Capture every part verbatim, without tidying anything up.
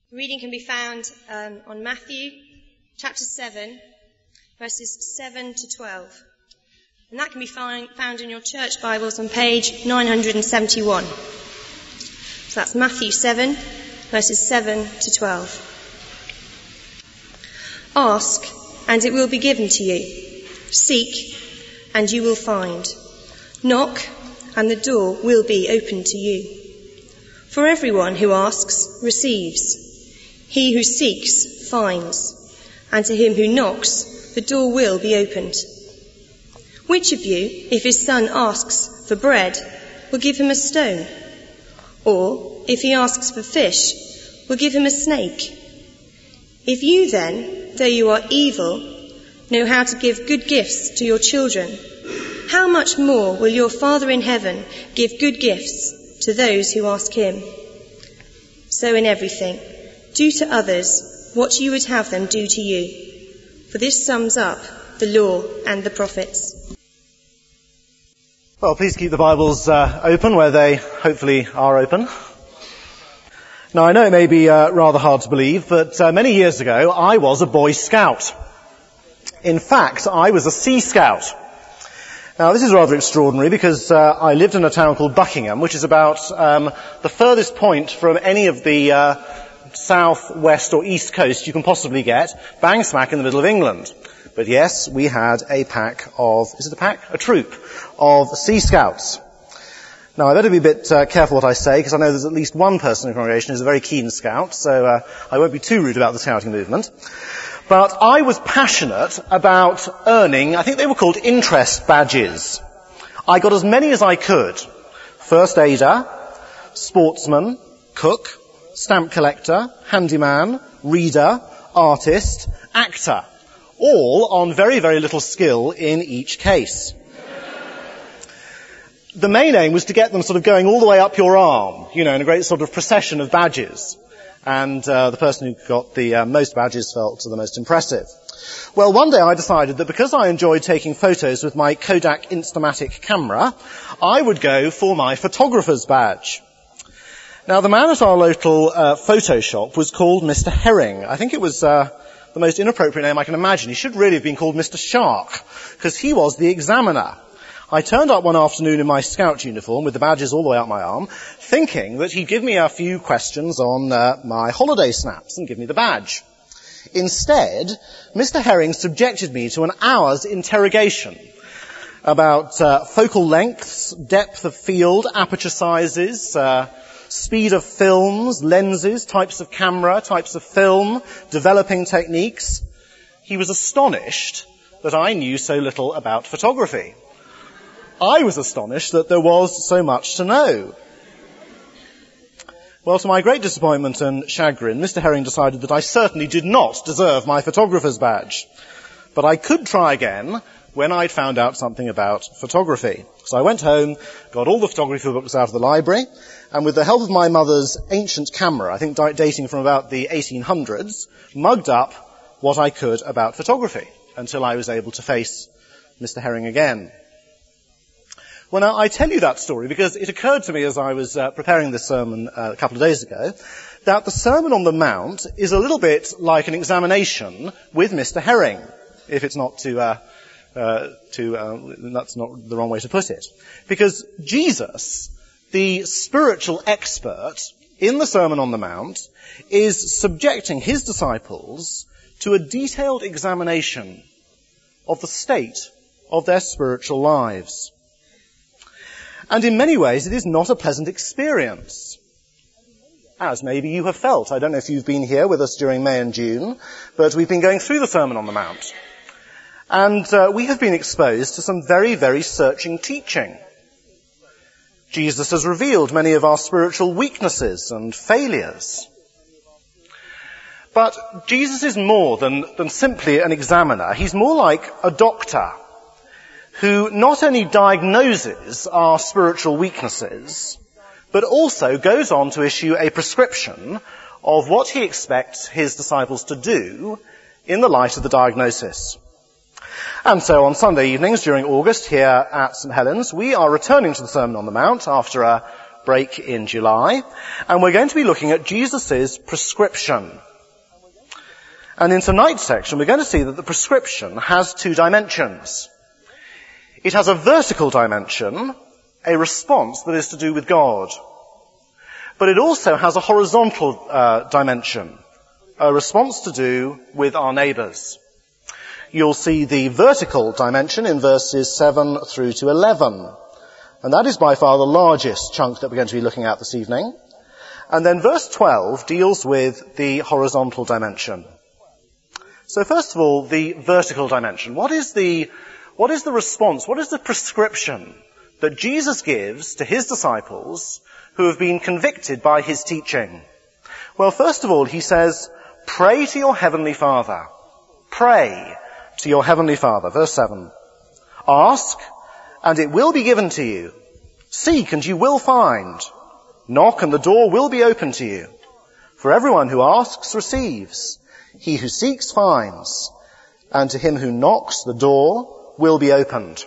Reading can be found um, on Matthew chapter seven, verses seven to twelve. And that can be find, found in your church Bibles on page nine hundred seventy-one. So that's Matthew seven, verses seven to twelve. Ask, and it will be given to you. Seek, and you will find. Knock, and the door will be opened to you. For everyone who asks receives. He who seeks finds. And to him who knocks, the door will be opened. Which of you, if his son asks for bread, will give him a stone? Or, if he asks for fish, will give him a snake? If you then, though you are evil, know how to give good gifts to your children, how much more will your Father in heaven give good gifts to those who ask him? So in everything, do to others what you would have them do to you. For this sums up the law and the prophets. Well, please keep the Bibles uh, open where they hopefully are open. Now, I know it may be uh, rather hard to believe, but uh, many years ago I was a Boy Scout. In fact, I was a Sea Scout. Now, this is rather extraordinary because uh, I lived in a town called Buckingham, which is about um, the furthest point from any of the uh, south, west or east coast you can possibly get, bang smack in the middle of England. But yes, we had a pack of, is it a pack? A troop of Sea Scouts. Now, I better be a bit uh, careful what I say, because I know there's at least one person in the congregation who's a very keen scout, so uh, I won't be too rude about the scouting movement. But I was passionate about earning, I think they were called interest badges. I got as many as I could. First aider, sportsman, cook, stamp collector, handyman, reader, artist, actor. All on very, very little skill in each case. The main aim was to get them sort of going all the way up your arm, you know, in a great sort of procession of badges. And uh, the person who got the uh, most badges felt the most impressive. Well, one day I decided that because I enjoyed taking photos with my Kodak Instamatic camera, I would go for my photographer's badge. Now, the man at our local uh, photo shop was called Mister Herring. I think it was uh, the most inappropriate name I can imagine. He should really have been called Mister Shark, because he was the examiner. I turned up one afternoon in my scout uniform with the badges all the way up my arm, thinking that he'd give me a few questions on uh, my holiday snaps and give me the badge. Instead, Mister Herring subjected me to an hour's interrogation about uh, focal lengths, depth of field, aperture sizes, uh, speed of films, lenses, types of camera, types of film, developing techniques. He was astonished that I knew so little about photography. I was astonished that there was so much to know. Well, to my great disappointment and chagrin, Mister Herring decided that I certainly did not deserve my photographer's badge. But I could try again when I'd found out something about photography. So I went home, got all the photography books out of the library, and with the help of my mother's ancient camera, I think dating from about the eighteen hundreds, mugged up what I could about photography until I was able to face Mister Herring again. Well, now, I tell you that story because it occurred to me as I was uh, preparing this sermon uh, a couple of days ago that the Sermon on the Mount is a little bit like an examination with Mister Herring, if it's not too, uh, uh, too, uh, that's not the wrong way to put it. Because Jesus, the spiritual expert in the Sermon on the Mount, is subjecting his disciples to a detailed examination of the state of their spiritual lives. And in many ways, it is not a pleasant experience, as maybe you have felt. I don't know if you've been here with us during May and June, but we've been going through the Sermon on the Mount. And uh, we have been exposed to some very, very searching teaching. Jesus has revealed many of our spiritual weaknesses and failures. But Jesus is more than, than simply an examiner. He's more like a doctor who not only diagnoses our spiritual weaknesses, but also goes on to issue a prescription of what he expects his disciples to do in the light of the diagnosis. And so on Sunday evenings during August here at St Helens, we are returning to the Sermon on the Mount after a break in July, and we're going to be looking at Jesus' prescription. And in tonight's section, we're going to see that the prescription has two dimensions. It has a vertical dimension, a response that is to do with God. But it also has a horizontal uh, dimension, a response to do with our neighbours. You'll see the vertical dimension in verses seven through to eleven. And that is by far the largest chunk that we're going to be looking at this evening. And then verse twelve deals with the horizontal dimension. So first of all, the vertical dimension. What is the, what is the response, what is the prescription that Jesus gives to his disciples who have been convicted by his teaching? Well, first of all, he says, pray to your heavenly Father. Pray to your heavenly Father. Verse seven. Ask, and it will be given to you. Seek, and you will find. Knock, and the door will be open to you. For everyone who asks receives. He who seeks finds. And to him who knocks, the door will be opened.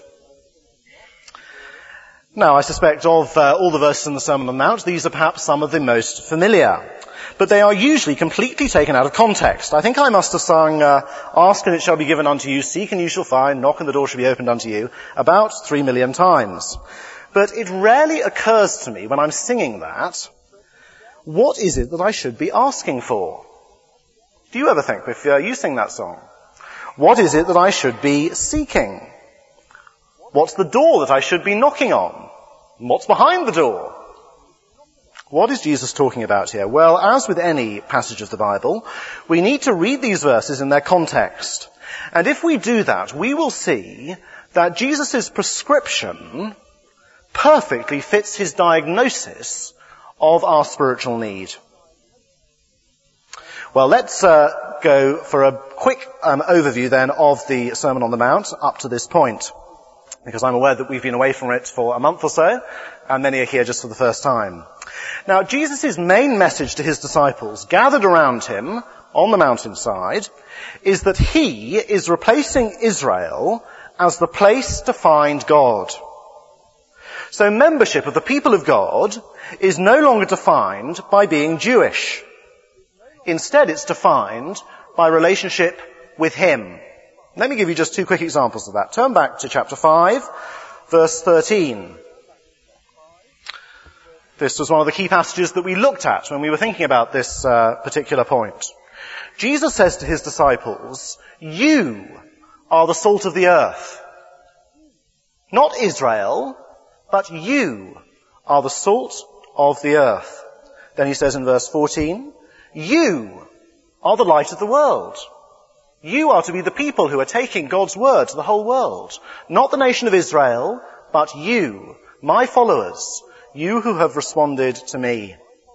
Now, I suspect of uh, all the verses in the Sermon on the Mount, these are perhaps some of the most familiar. But they are usually completely taken out of context. I think I must have sung, uh, ask and it shall be given unto you, seek and you shall find, knock and the door shall be opened unto you, about three million times. But it rarely occurs to me when I'm singing that, what is it that I should be asking for? Do you ever think, if uh, you sing that song, what is it that I should be seeking? What's the door that I should be knocking on? What's behind the door? What is Jesus talking about here? Well, as with any passage of the Bible, we need to read these verses in their context. And if we do that, we will see that Jesus' prescription perfectly fits his diagnosis of our spiritual need. Well, let's uh, go for a quick um, overview then of the Sermon on the Mount up to this point, because I'm aware that we've been away from it for a month or so, and many are here just for the first time. Now, Jesus' main message to his disciples, gathered around him on the mountainside, is that he is replacing Israel as the place to find God. So membership of the people of God is no longer defined by being Jewish. Instead, it's defined by relationship with him. Let me give you just two quick examples of that. Turn back to chapter five, verse thirteen. This was one of the key passages that we looked at when we were thinking about this uh, particular point. Jesus says to his disciples, you are the salt of the earth. Not Israel, but you are the salt of the earth. Then he says in verse fourteen, you are the light of the world. You are to be the people who are taking God's word to the whole world. Not the nation of Israel, but you, my followers, you who have responded to me.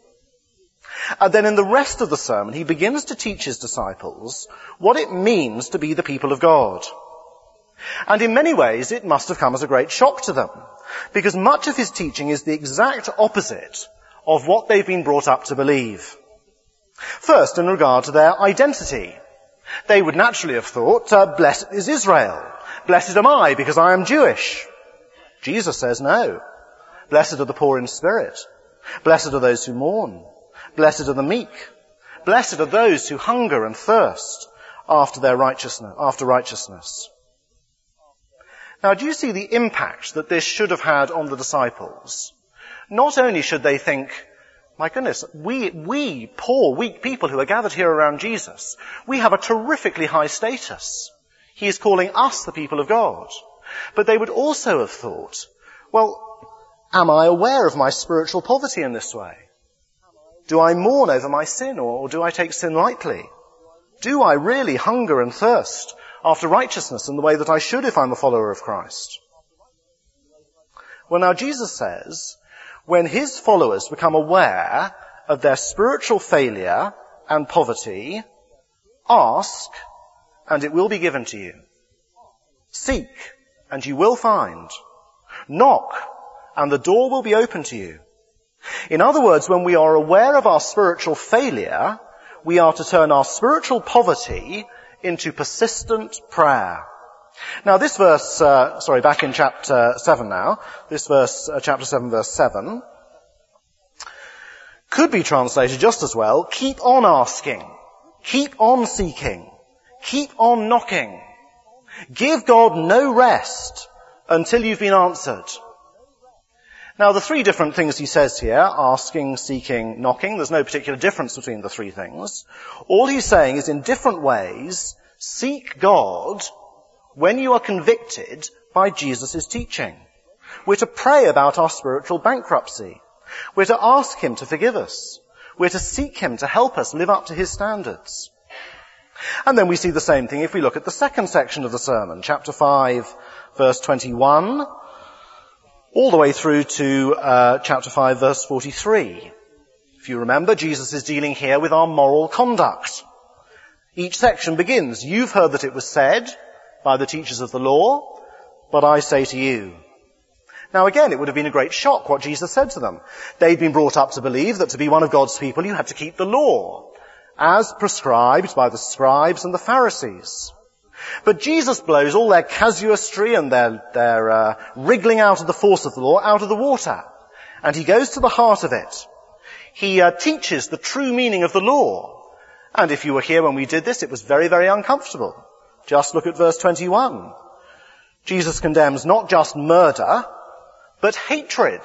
And then in the rest of the sermon, he begins to teach his disciples what it means to be the people of God. And in many ways, it must have come as a great shock to them, because much of his teaching is the exact opposite of what they've been brought up to believe. First, in regard to their identity. They would naturally have thought, uh, blessed is Israel. Blessed am I because I am Jewish. Jesus says no. Blessed are the poor in spirit. Blessed are those who mourn. Blessed are the meek. Blessed are those who hunger and thirst after their righteousness, after righteousness. Now, do you see the impact that this should have had on the disciples? Not only should they think, my goodness, we, we poor, weak people who are gathered here around Jesus, we have a terrifically high status. He is calling us the people of God. But they would also have thought, well, am I aware of my spiritual poverty in this way? Do I mourn over my sin, or, or do I take sin lightly? Do I really hunger and thirst after righteousness in the way that I should if I'm a follower of Christ? Well, now Jesus says, when his followers become aware of their spiritual failure and poverty, ask, and it will be given to you. Seek, and you will find. Knock, and the door will be open to you. In other words, when we are aware of our spiritual failure, we are to turn our spiritual poverty into persistent prayer. Now this verse, uh, sorry, back in chapter seven now, this verse, uh, chapter seven, verse seven, Could be translated just as well, keep on asking, keep on seeking, keep on knocking. Give God no rest until you've been answered. Now, the three different things he says here, asking, seeking, knocking, there's no particular difference between the three things. All he's saying is in different ways, seek God when you are convicted by Jesus' teaching. We're to pray about our spiritual bankruptcy. We're to ask him to forgive us. We're to seek him to help us live up to his standards. And then we see the same thing if we look at the second section of the sermon, chapter five, verse twenty-one, all the way through to uh, chapter five, verse forty-three. If you remember, Jesus is dealing here with our moral conduct. Each section begins, you've heard that it was said by the teachers of the law, but I say to you. Now again, it would have been a great shock what Jesus said to them. They'd been brought up to believe that to be one of God's people you had to keep the law, as prescribed by the scribes and the Pharisees. But Jesus blows all their casuistry and their, their uh, wriggling out of the force of the law out of the water. And he goes to the heart of it. He uh, teaches the true meaning of the law. And if you were here when we did this, it was very, very uncomfortable. Just look at verse twenty-one. Jesus condemns not just murder, but hatred.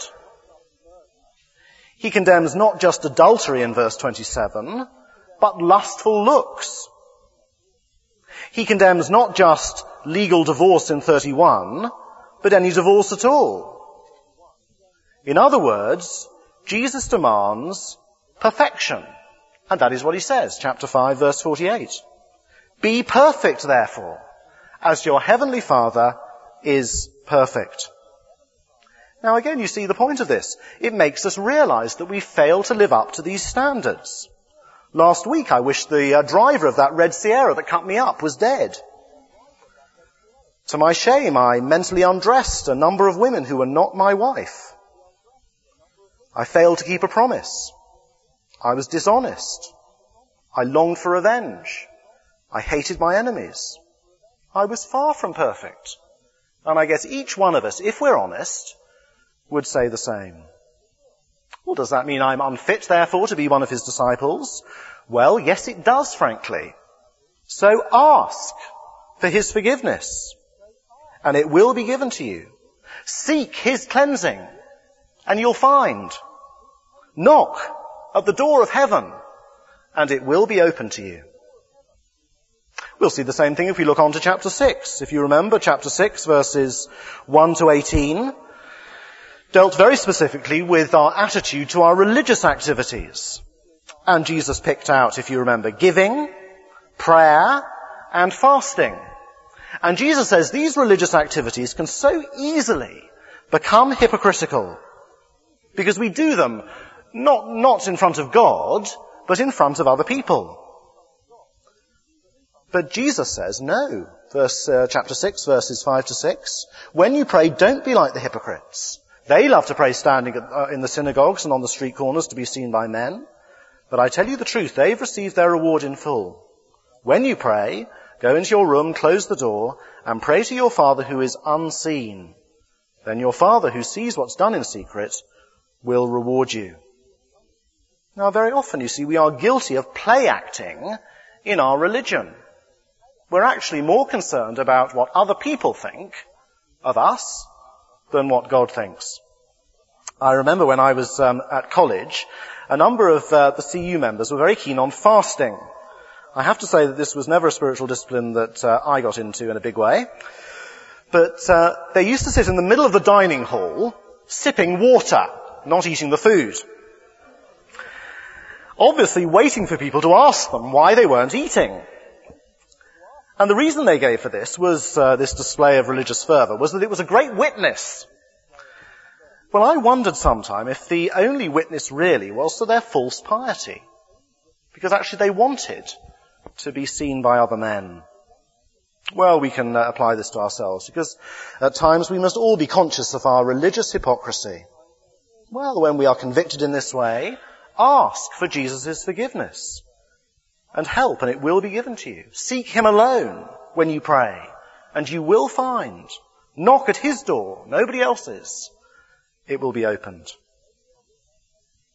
He condemns not just adultery in verse twenty-seven, but lustful looks. He condemns not just legal divorce in thirty-one, but any divorce at all. In other words, Jesus demands perfection. And that is what he says, chapter five, verse forty-eight. Be perfect, therefore, as your heavenly Father is perfect. Now again, you see the point of this. It makes us realize that we fail to live up to these standards. Last week, I wish the uh, driver of that red Sierra that cut me up was dead. To my shame, I mentally undressed a number of women who were not my wife. I failed to keep a promise. I was dishonest. I longed for revenge. I hated my enemies. I was far from perfect. And I guess each one of us, if we're honest, would say the same. Well, does that mean I'm unfit, therefore, to be one of his disciples? Well, yes, it does, frankly. So ask for his forgiveness, and it will be given to you. Seek his cleansing, and you'll find. Knock at the door of heaven, and it will be open to you. We'll see the same thing if we look on to chapter six. If you remember, chapter six, verses one to eighteen, dealt very specifically with our attitude to our religious activities. And Jesus picked out, if you remember, giving, prayer, and fasting. And Jesus says these religious activities can so easily become hypocritical because we do them not, not in front of God, but in front of other people. But Jesus says, no. Verse, uh, chapter six, verses five to six. When you pray, don't be like the hypocrites. They love to pray standing in the synagogues and on the street corners to be seen by men. But I tell you the truth, they've received their reward in full. When you pray, go into your room, close the door, and pray to your Father who is unseen. Then your Father who sees what's done in secret will reward you. Now, very often, you see, we are guilty of play acting in our religion. We're actually more concerned about what other people think of us than what God thinks. I remember when I was um, at college, a number of uh, the C U members were very keen on fasting. I have to say that this was never a spiritual discipline that uh, I got into in a big way. But uh, they used to sit in the middle of the dining hall, sipping water, not eating the food. Obviously waiting for people to ask them why they weren't eating. And the reason they gave for this was, uh, this display of religious fervour, was that it was a great witness. Well, I wondered sometime if the only witness really was to their false piety. Because actually they wanted to be seen by other men. Well, we can uh, apply this to ourselves, because at times we must all be conscious of our religious hypocrisy. Well, when we are convicted in this way, ask for Jesus' forgiveness and help, and it will be given to you. Seek him alone when you pray, and you will find. Knock at his door, nobody else's. It will be opened.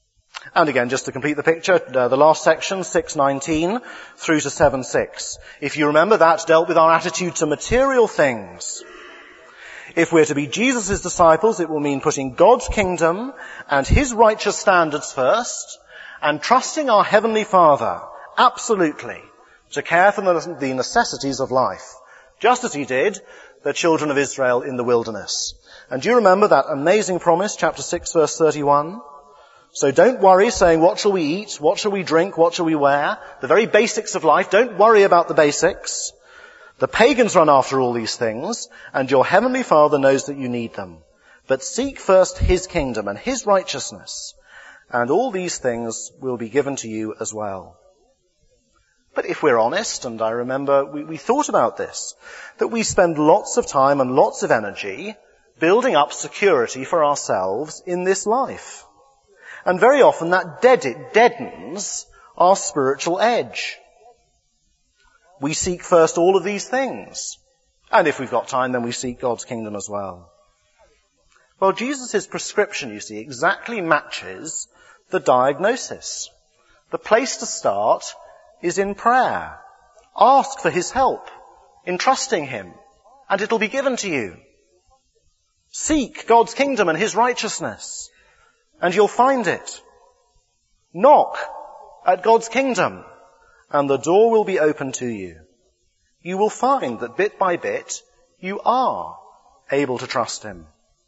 And again, just to complete the picture, uh, the last section, six nineteen through to seven six. If you remember, that dealt with our attitude to material things. If we're to be Jesus' disciples, it will mean putting God's kingdom and his righteous standards first and trusting our Heavenly Father absolutely to care for the necessities of life, just as he did the children of Israel in the wilderness. And do you remember that amazing promise, chapter six, verse thirty-one? So don't worry saying, what shall we eat? What shall we drink? What shall we wear? The very basics of life. Don't worry about the basics. The pagans run after all these things, and your Heavenly Father knows that you need them. But seek first his kingdom and his righteousness, and all these things will be given to you as well. But if we're honest, and I remember we, we thought about this, that we spend lots of time and lots of energy building up security for ourselves in this life. And very often that dead, it deadens our spiritual edge. We seek first all of these things. And if we've got time, then we seek God's kingdom as well. Well, Jesus' prescription, you see, exactly matches the diagnosis. The place to start is in prayer. Ask for his help in trusting him, and it'll be given to you. Seek God's kingdom and his righteousness, and you'll find it. Knock at God's kingdom, and the door will be open to you. You will find that bit by bit, you are able to trust him.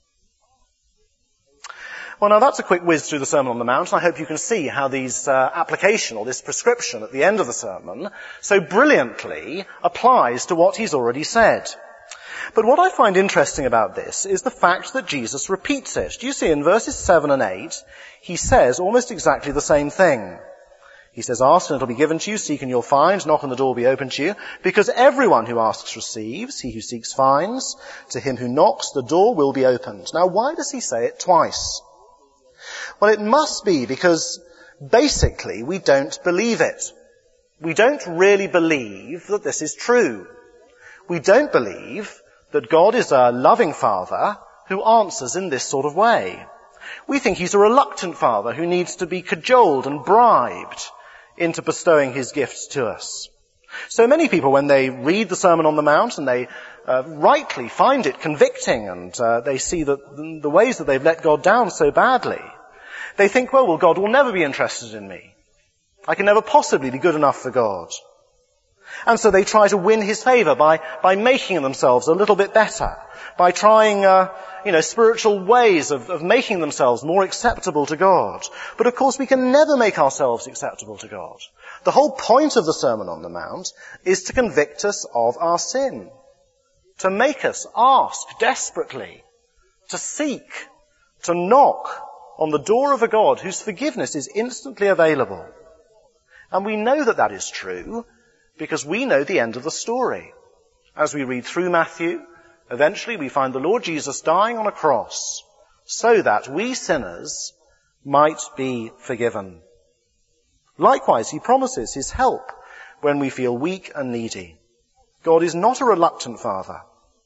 Well, now that's a quick whiz through the Sermon on the Mount. I hope you can see how these uh, application, or this prescription at the end of the sermon, so brilliantly applies to what he's already said. But what I find interesting about this is the fact that Jesus repeats it. Do you see in verses seven and eight, he says almost exactly the same thing. He says, ask and it'll be given to you, seek and you'll find, knock and the door will be open to you, because everyone who asks receives, he who seeks finds, to him who knocks the door will be opened. Now why does he say it twice? Well, it must be because basically we don't believe it. We don't really believe that this is true. We don't believe that God is a loving Father who answers in this sort of way. We think he's a reluctant Father who needs to be cajoled and bribed into bestowing his gifts to us. So many people, when they read the Sermon on the Mount and they uh, rightly find it convicting, and uh, they see that the ways that they've let God down so badly, they think, well, well, God will never be interested in me. I can never possibly be good enough for God. And so they try to win his favour by, by making themselves a little bit better, by trying, uh, you know, spiritual ways of, of making themselves more acceptable to God. But of course we can never make ourselves acceptable to God. The whole point of the Sermon on the Mount is to convict us of our sin, to make us ask desperately, to seek, to knock on the door of a God whose forgiveness is instantly available. And we know that that is true because we know the end of the story. As we read through Matthew, eventually we find the Lord Jesus dying on a cross so that we sinners might be forgiven. Likewise, he promises his help when we feel weak and needy. God is not a reluctant Father.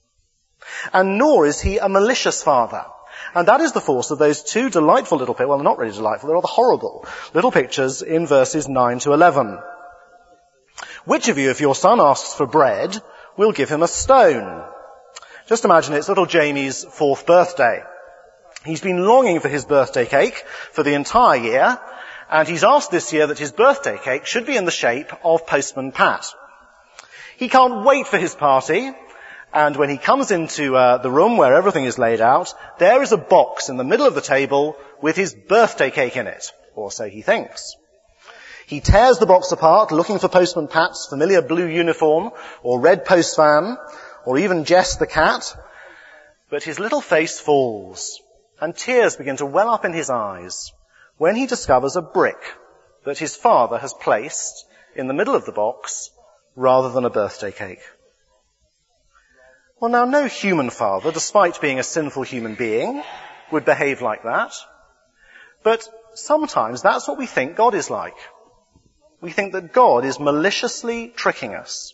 And nor is he a malicious Father. And that is the force of those two delightful little pictures, well, they're not really delightful, they're rather horrible little pictures in verses nine to eleven. Which of you, if your son asks for bread, will give him a stone? Just imagine it's little Jamie's fourth birthday. He's been longing for his birthday cake for the entire year, and he's asked this year that his birthday cake should be in the shape of Postman Pat. He can't wait for his party, and when he comes into uh, the room where everything is laid out, there is a box in the middle of the table with his birthday cake in it, or so he thinks. He tears the box apart, looking for Postman Pat's familiar blue uniform, or red post van, or even Jess the cat, but his little face falls, and tears begin to well up in his eyes when he discovers a brick that his father has placed in the middle of the box rather than a birthday cake. Well, now, no human father, despite being a sinful human being, would behave like that. But sometimes that's what we think God is like. We think that God is maliciously tricking us.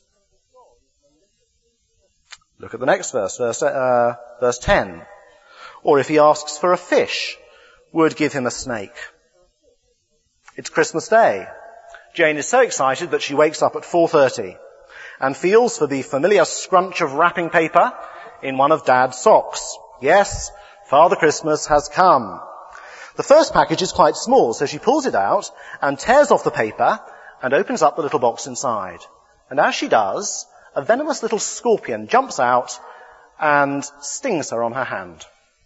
Look at the next verse, verse, uh, verse ten. Or if he asks for a fish, would give him a snake. It's Christmas Day. Jane is so excited that she wakes up at four thirty and feels for the familiar scrunch of wrapping paper in one of Dad's socks. Yes, Father Christmas has come. The first package is quite small, so she pulls it out and tears off the paper and opens up the little box inside. And as she does, a venomous little scorpion jumps out and stings her on her hand.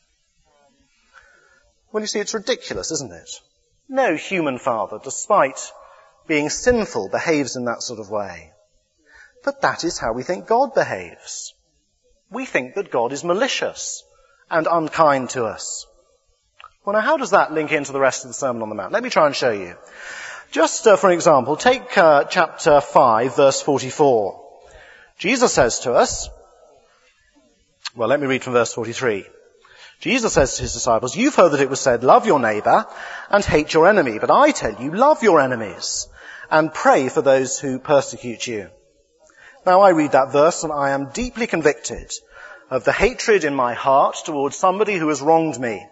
Well, you see, it's ridiculous, isn't it? No human father, despite being sinful, behaves in that sort of way. But that is how we think God behaves. We think that God is malicious and unkind to us. Well, now, how does that link into the rest of the Sermon on the Mount? Let me try and show you. Just uh, for example, take uh, chapter five, verse forty-four. Jesus says to us, well, let me read from verse forty-three. Jesus says to his disciples, "You've heard that it was said, 'Love your neighbour and hate your enemy.' But I tell you, love your enemies and pray for those who persecute you." Now, I read that verse and I am deeply convicted of the hatred in my heart towards somebody who has wronged me.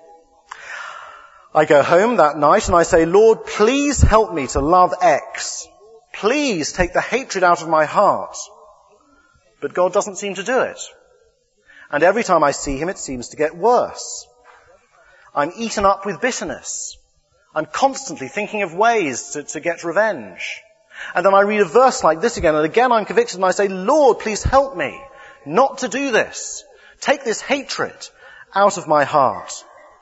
I go home that night and I say, "Lord, please help me to love X. Please take the hatred out of my heart." But God doesn't seem to do it. And every time I see him, it seems to get worse. I'm eaten up with bitterness. I'm constantly thinking of ways to, to get revenge. And then I read a verse like this again, and again I'm convicted and I say, "Lord, please help me not to do this. Take this hatred out of my heart."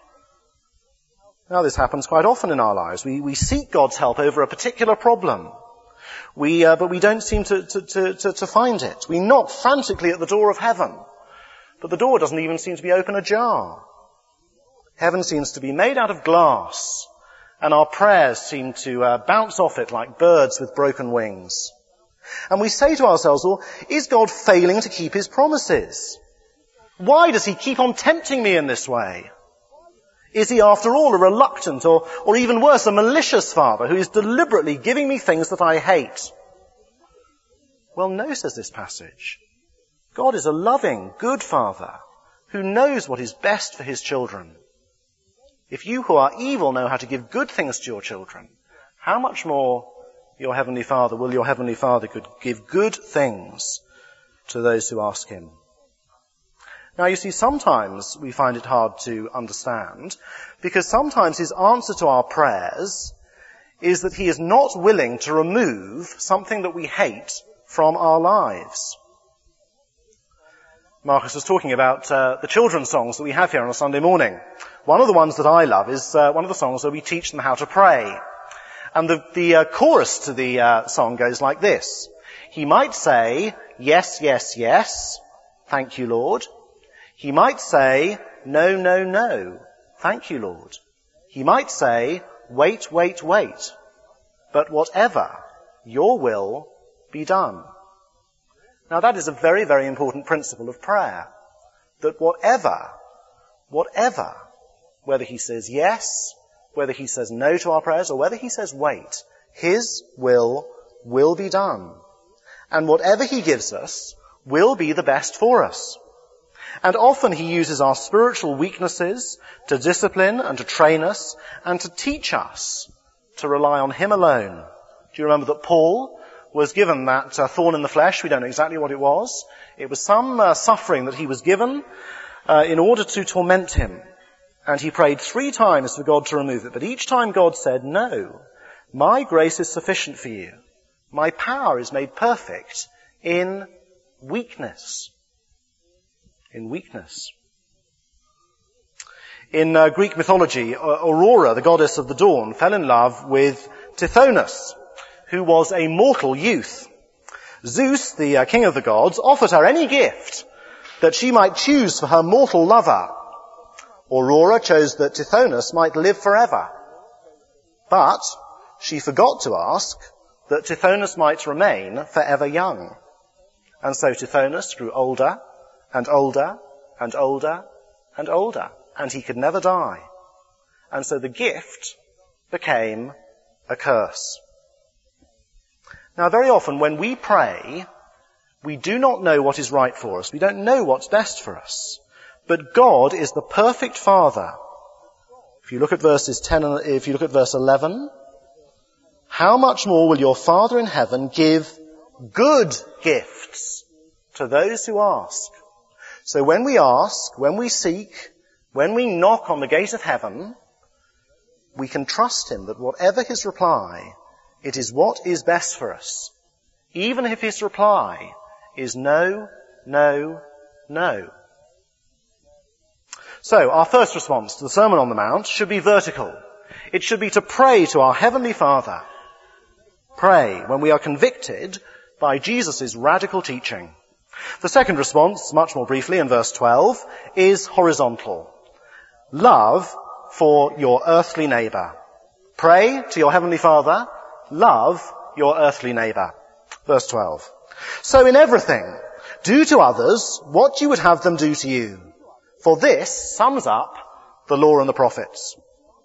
Now, this happens quite often in our lives. We, we seek God's help over a particular problem. We, uh, but we don't seem to, to, to, to find it. We knock frantically at the door of heaven, but the door doesn't even seem to be open ajar. Heaven seems to be made out of glass, and our prayers seem to uh, bounce off it like birds with broken wings. And we say to ourselves, well, is God failing to keep his promises? Why does he keep on tempting me in this way? Is he, after all, a reluctant or, or even worse, a malicious father who is deliberately giving me things that I hate? Well, no, says this passage. God is a loving, good father who knows what is best for his children. If you who are evil know how to give good things to your children, how much more your heavenly Father will your heavenly Father could give good things to those who ask him? Now, you see, sometimes we find it hard to understand, because sometimes his answer to our prayers is that he is not willing to remove something that we hate from our lives. Marcus was talking about uh, the children's songs that we have here on a Sunday morning. One of the ones that I love is uh, one of the songs where we teach them how to pray. And the, the uh, chorus to the uh, song goes like this. He might say, "Yes, yes, yes, thank you, Lord." He might say, "No, no, no, thank you, Lord." He might say, "Wait, wait, wait, but whatever, your will be done." Now, that is a very, very important principle of prayer, that whatever, whatever, whether he says yes, whether he says no to our prayers, or whether he says wait, his will will be done. And whatever he gives us will be the best for us. And often he uses our spiritual weaknesses to discipline and to train us and to teach us to rely on him alone. Do you remember that Paul was given that uh, thorn in the flesh? We don't know exactly what it was. It was some uh, suffering that he was given uh, in order to torment him. And he prayed three times for God to remove it. But each time God said, "No, my grace is sufficient for you. My power is made perfect in weakness." In weakness. In uh, Greek mythology, Aurora, the goddess of the dawn, fell in love with Tithonus, who was a mortal youth. Zeus, the uh, king of the gods, offered her any gift that she might choose for her mortal lover. Aurora chose that Tithonus might live forever. But she forgot to ask that Tithonus might remain forever young. And so Tithonus grew older and older and older and older, and he could never die. And so the gift became a curse. Now, very often when we pray, we do not know what is right for us. We don't know what's best for us. But God is the perfect Father. If you look at verses ten, and if you look at verse eleven, how much more will your Father in heaven give good gifts to those who ask? So when we ask, when we seek, when we knock on the gate of heaven, we can trust him that whatever his reply, it is what is best for us, even if his reply is no, no, no. So our first response to the Sermon on the Mount should be vertical. It should be to pray to our Heavenly Father. Pray when we are convicted by Jesus' radical teaching. The second response, much more briefly in verse twelve, is horizontal. Love for your earthly neighbour. Pray to your Heavenly Father. Love your earthly neighbour. Verse twelve. So in everything, do to others what you would have them do to you. For this sums up the law and the prophets.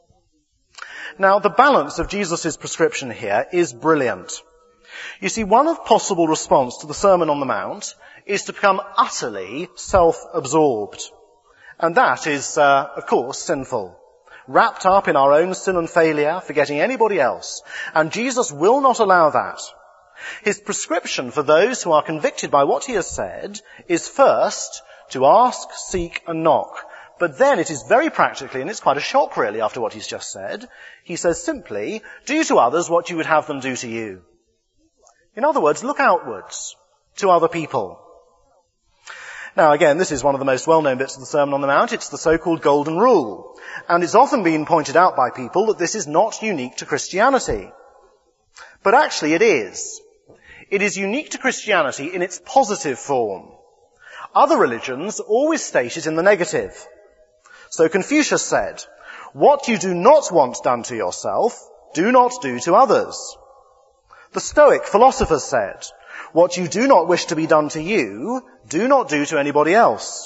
Now, the balance of Jesus' prescription here is brilliant. You see, one of possible response to the Sermon on the Mount is to become utterly self-absorbed. And that is, uh, of course, sinful. Wrapped up in our own sin and failure, forgetting anybody else. And Jesus will not allow that. His prescription for those who are convicted by what he has said is first to ask, seek, and knock. But then it is very practically, and it's quite a shock really after what he's just said, he says simply, do to others what you would have them do to you. In other words, look outwards to other people. Now again, this is one of the most well-known bits of the Sermon on the Mount. It's the so-called Golden Rule. And it's often been pointed out by people that this is not unique to Christianity. But actually it is. It is unique to Christianity in its positive form. Other religions always state it in the negative. So Confucius said, what you do not want done to yourself, do not do to others. The Stoic philosophers said, what you do not wish to be done to you, do not do to anybody else.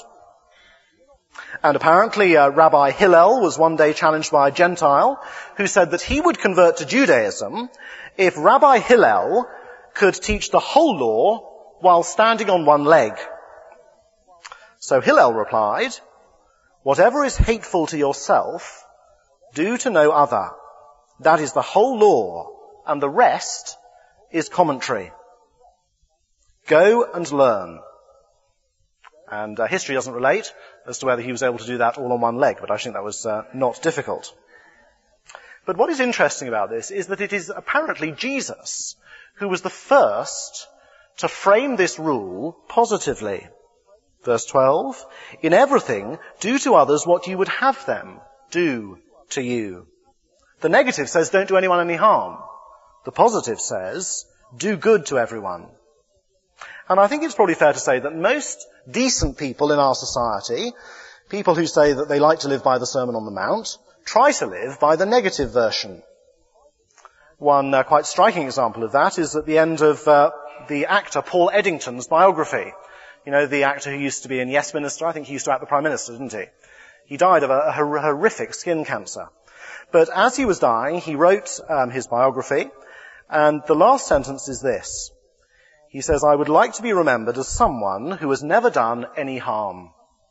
And apparently uh, Rabbi Hillel was one day challenged by a Gentile who said that he would convert to Judaism if Rabbi Hillel could teach the whole law while standing on one leg. So Hillel replied, whatever is hateful to yourself, do to no other. That is the whole law, and the rest is commentary. Go and learn. And uh, history doesn't relate as to whether he was able to do that all on one leg, but I think that was uh, not difficult. But what is interesting about this is that it is apparently Jesus who was the first to frame this rule positively. Verse twelve, in everything, do to others what you would have them do to you. The negative says, don't do anyone any harm. The positive says, do good to everyone. And I think it's probably fair to say that most decent people in our society, people who say that they like to live by the Sermon on the Mount, try to live by the negative version. One uh, quite striking example of that is at the end of uh, the actor Paul Eddington's biography. You know, the actor who used to be in Yes Minister. I think he used to act the Prime Minister, didn't he? He died of a, a horrific skin cancer. But as he was dying, he wrote um, his biography, and the last sentence is this. He says, I would like to be remembered as someone who has never done any harm.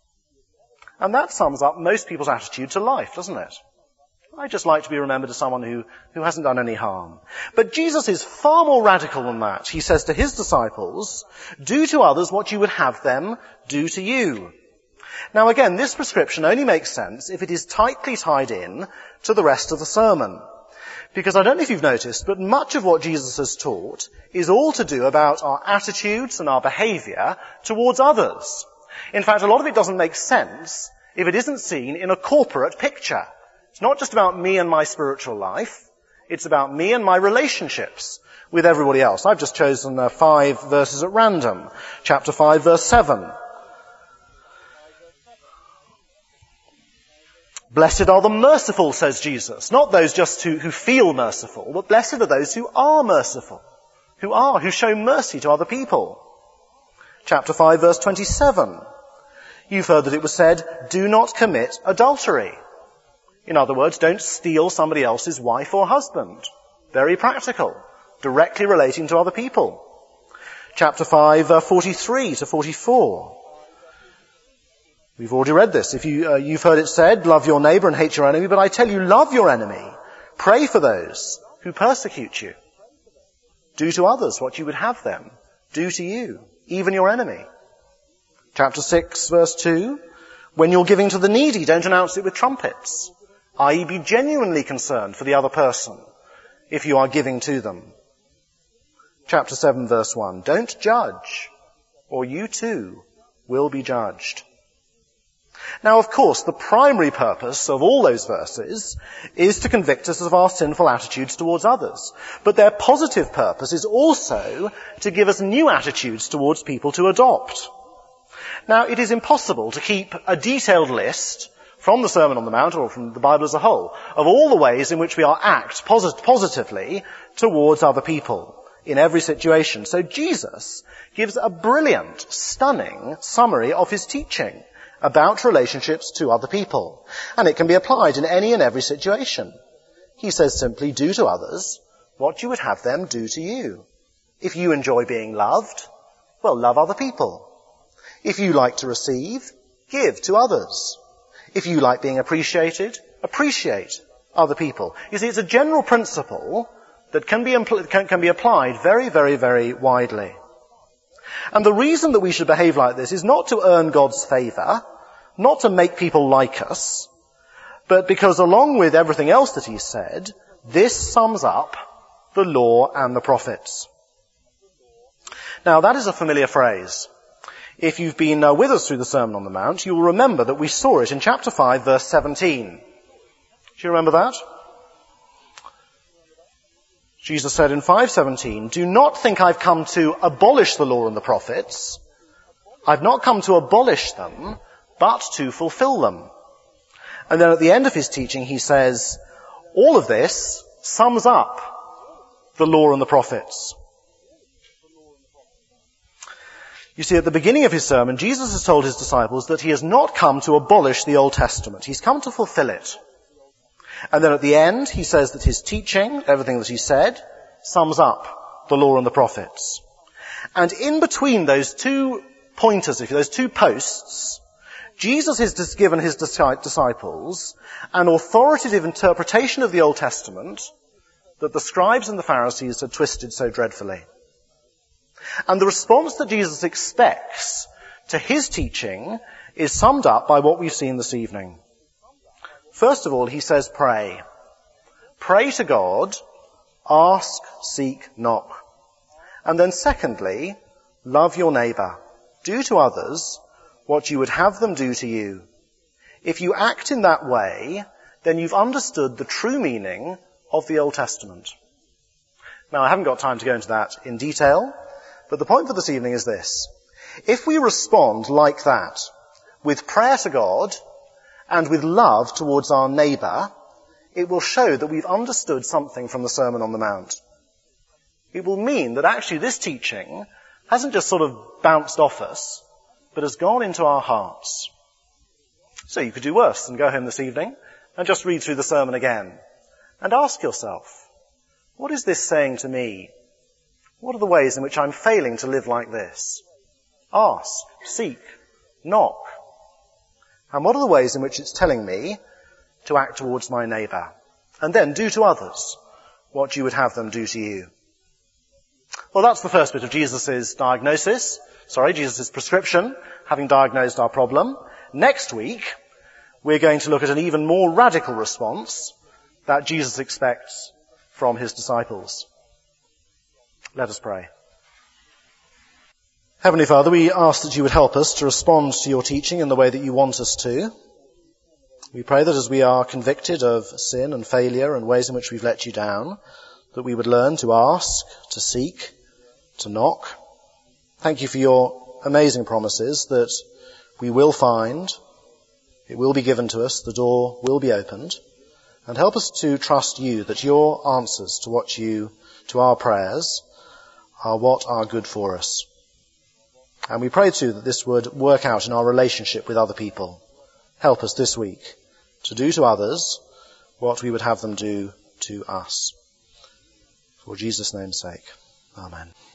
And that sums up most people's attitude to life, doesn't it? I'd just like to be remembered as someone who, who hasn't done any harm. But Jesus is far more radical than that. He says to his disciples, do to others what you would have them do to you. Now again, this prescription only makes sense if it is tightly tied in to the rest of the sermon. Because I don't know if you've noticed, but much of what Jesus has taught is all to do about our attitudes and our behaviour towards others. In fact, a lot of it doesn't make sense if it isn't seen in a corporate picture. It's not just about me and my spiritual life. It's about me and my relationships with everybody else. I've just chosen uh, five verses at random. Chapter five, verse seven. Blessed are the merciful, says Jesus. Not those just who, who feel merciful, but blessed are those who are merciful. Who are, who show mercy to other people. Chapter five, verse twenty-seven. You've heard that it was said, do not commit adultery. In other words, don't steal somebody else's wife or husband. Very practical. Directly relating to other people. Chapter five, uh, forty-three to forty-four. We've already read this. If you, uh, you've heard it said, love your neighbour and hate your enemy, but I tell you, love your enemy. Pray for those who persecute you. Do to others what you would have them do to you, even your enemy. Chapter six, verse two, when you're giving to the needy, don't announce it with trumpets, that is be genuinely concerned for the other person if you are giving to them. Chapter seven, verse one, don't judge, or you too will be judged. Now, of course, the primary purpose of all those verses is to convict us of our sinful attitudes towards others. But their positive purpose is also to give us new attitudes towards people to adopt. Now, it is impossible to keep a detailed list from the Sermon on the Mount, or from the Bible as a whole, of all the ways in which we are act posit- positively towards other people in every situation. So Jesus gives a brilliant, stunning summary of his teaching about relationships to other people. And it can be applied in any and every situation. He says simply, do to others what you would have them do to you. If you enjoy being loved, well, love other people. If you like to receive, give to others. If you like being appreciated, appreciate other people. You see, it's a general principle that can be, impl- can, can be applied very, very, very widely. And the reason that we should behave like this is not to earn God's favour, not to make people like us, but because along with everything else that he said, this sums up the law and the prophets. Now, that is a familiar phrase. If you've been uh, with us through the Sermon on the Mount, you will remember that we saw it in chapter five, verse seventeen. Do you remember that? Jesus said in five seventeen, do not think I've come to abolish the law and the prophets. I've not come to abolish them, but to fulfill them. And then at the end of his teaching, he says, all of this sums up the law and the prophets. You see, at the beginning of his sermon, Jesus has told his disciples that he has not come to abolish the Old Testament. He's come to fulfill it. And then at the end, he says that his teaching, everything that he said, sums up the law and the prophets. And in between those two pointers, if you, those two posts, Jesus has given his disciples an authoritative interpretation of the Old Testament that the scribes and the Pharisees had twisted so dreadfully. And the response that Jesus expects to his teaching is summed up by what we've seen this evening. First of all, he says pray. Pray to God, ask, seek, knock. And then secondly, love your neighbour. Do to others what you would have them do to you. If you act in that way, then you've understood the true meaning of the Old Testament. Now, I haven't got time to go into that in detail, but the point for this evening is this. If we respond like that, with prayer to God and with love towards our neighbour, it will show that we've understood something from the Sermon on the Mount. It will mean that actually this teaching hasn't just sort of bounced off us, but has gone into our hearts. So you could do worse than go home this evening and just read through the sermon again and ask yourself, what is this saying to me? What are the ways in which I'm failing to live like this? Ask, seek, knock. And what are the ways in which it's telling me to act towards my neighbour? And then do to others what you would have them do to you. Well, that's the first bit of Jesus' diagnosis. Sorry, Jesus' prescription, having diagnosed our problem. Next week, we're going to look at an even more radical response that Jesus expects from his disciples. Let us pray. Heavenly Father, we ask that you would help us to respond to your teaching in the way that you want us to. We pray that as we are convicted of sin and failure and ways in which we've let you down, that we would learn to ask, to seek, to knock. Thank you for your amazing promises that we will find, it will be given to us, the door will be opened. And help us to trust you that your answers to what you, to our prayers, are what are good for us. And we pray too that this would work out in our relationship with other people. Help us this week to do to others what we would have them do to us. For Jesus' name's sake. Amen.